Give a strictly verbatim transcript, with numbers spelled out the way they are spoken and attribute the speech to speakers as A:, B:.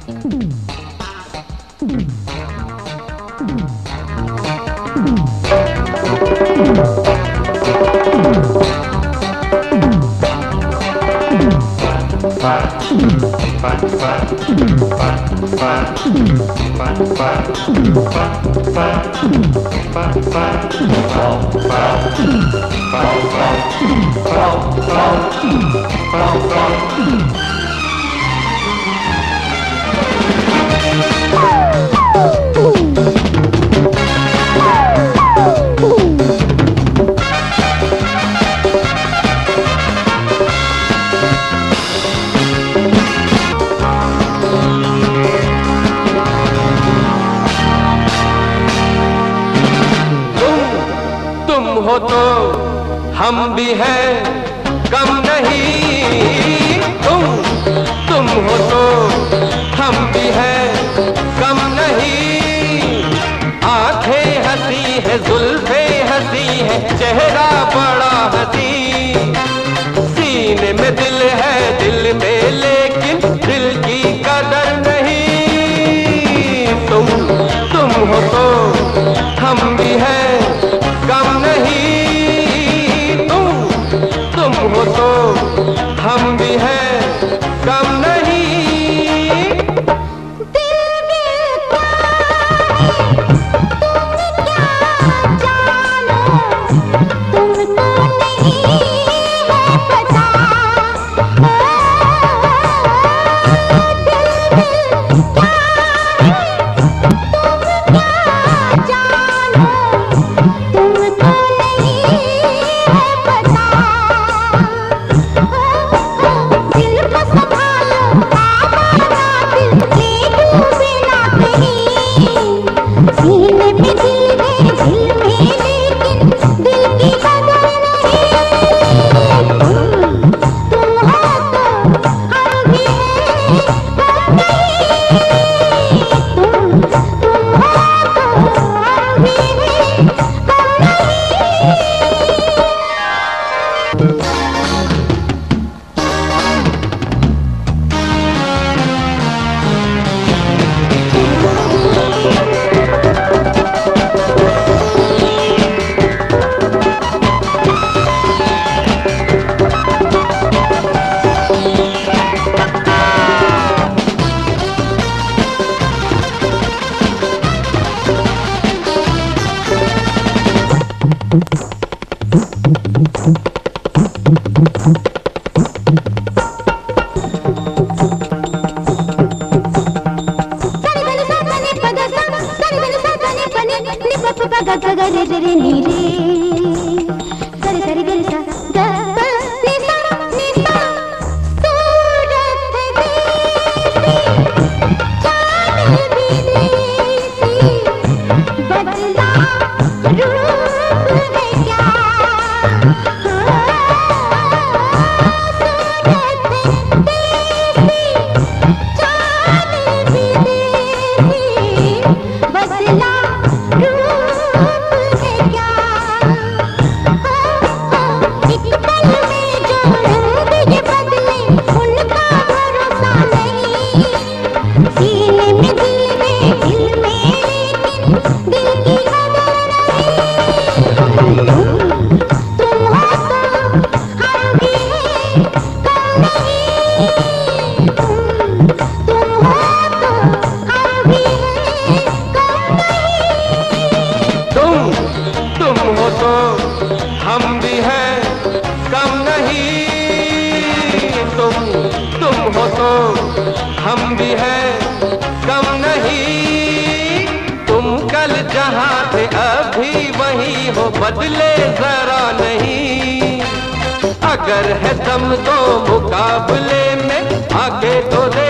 A: हो तो हम भी हैं कम नहीं, तुम तुम हो तो हम भी हैं कम नहीं। आंखें हंसी है, जुल्फे हंसी है, चेहरा बड़ा हंसी। सीने में दिल है, दिल में लेकिन दिल की कदर नहीं। तुम तुम हो तो हम भी हैं कम नहीं, तुम तुम हो तो हम भी हैं कम नहीं। हम भी हैं कम नहीं, तुम कल जहाँ थे अभी वही हो, बदले जरा नहीं। अगर है दम तो मुकाबले में आगे तो दे